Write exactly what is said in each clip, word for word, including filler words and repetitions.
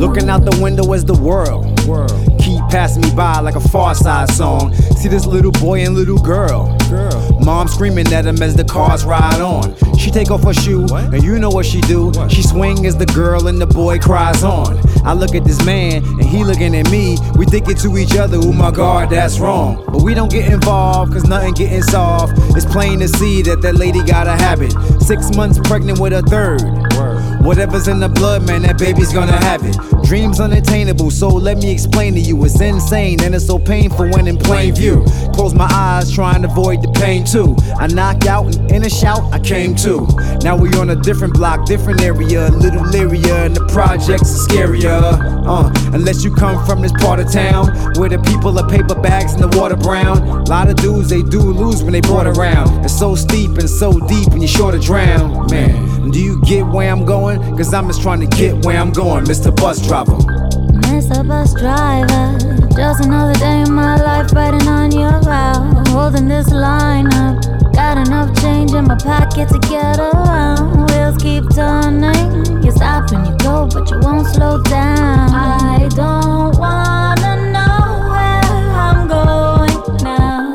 Looking out the window as the world keep passing me by like a Far Side song. See this little boy and little girl. Mom screaming at him as the cars ride on. She take off her shoe, and you know what she do. She swing as the girl and the boy cries on. I look at this man, and he looking at me. We thinking to each other, oh my God, that's wrong. But we don't get involved, cause nothing getting solved. It's plain to see that that lady got a habit. Six months pregnant with a third. Whatever's in the blood, man, that baby's gonna have it. Dreams unattainable, so let me explain to you. It's insane and it's so painful when in plain view. Close my eyes, trying to avoid the pain too. I knocked out and in a shout, I came to. Now we on a different block, different area. A little leerier and the projects are scarier. Uh, unless you come from this part of town where the people are paper bags and the water brown. Lot of dudes, they do lose when they brought around. It's so steep and so deep and you're sure to drown. Man, do you get where I'm going? Cause I'm just trying to get where I'm going, Mister Bus Driver. Mister Bus Driver, just another day in my life riding on your route. Holding this line up, got enough change in my pocket to get around. Wheels keep turning, you stop and you go, but you won't slow down. I don't wanna know where I'm going now.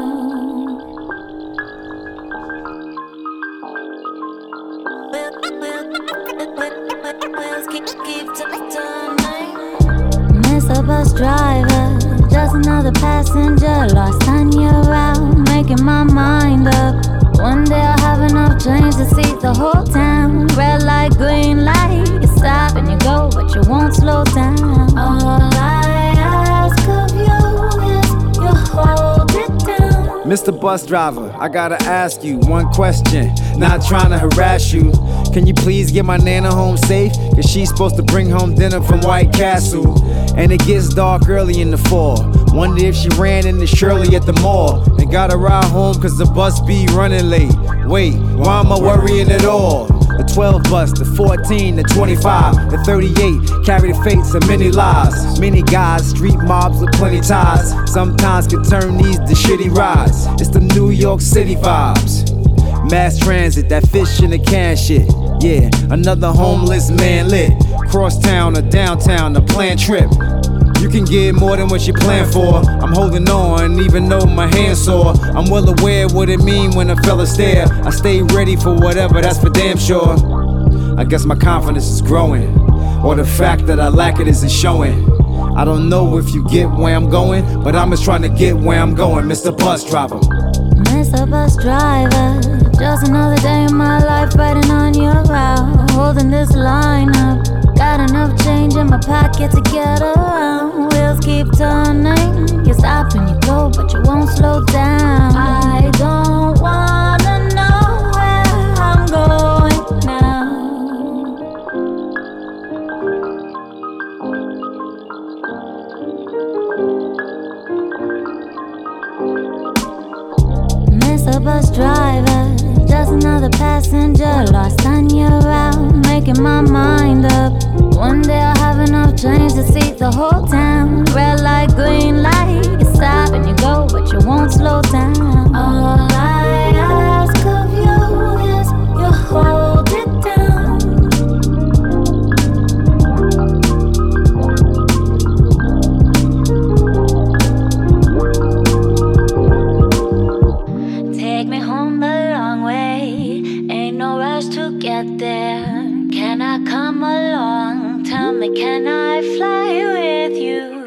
Wheels keep, keep turning. Mister Bus Driver, just another passenger lost on your route, making my mind up. One day I'll have enough change to see the whole town. Red light, green light, you stop and you go, but you won't slow down. All I ask of you is you hold it down. Mister Bus Driver, I gotta ask you one question, not trying to harass you. Can you please get my Nana home safe? Cause she's supposed to bring home dinner from White Castle. And it gets dark early in the fall. Wonder if she ran into Shirley at the mall and got a ride home cause the bus be running late. Wait, why am I worrying at all? The twelve bus, the fourteen, the twenty-five, the thirty-eight carry the fates of many lives. Many guys, street mobs with plenty ties, sometimes can turn these to shitty rides. It's the New York City vibes. Mass transit, that fish in a can shit. Yeah, another homeless man lit. Cross town or downtown, a planned trip. You can get more than what you plan for. I'm holding on, even though my hand's sore. I'm well aware what it mean when a fella stare. I stay ready for whatever, that's for damn sure. I guess my confidence is growing, or the fact that I lack it isn't showing. I don't know if you get where I'm going, but I'm just trying to get where I'm going, Mister Bus Driver. Mister Bus Driver, just another day in my life riding on your route. Holding this line up, got enough change in my pocket to get around. Wheels keep turning, you stop and you go, but you won't slow down. I don't wanna know where I'm going now. Mister Bus Driver, just another passenger lost on your route, making my mind up. One day I'll have enough change to see the whole town. Red light, green light, you stop and you go, but you won't slow down. All I ask of you is you hold it down. Take me home the long way, ain't no rush to get there. Can I come along? Tell me, can I fly with you?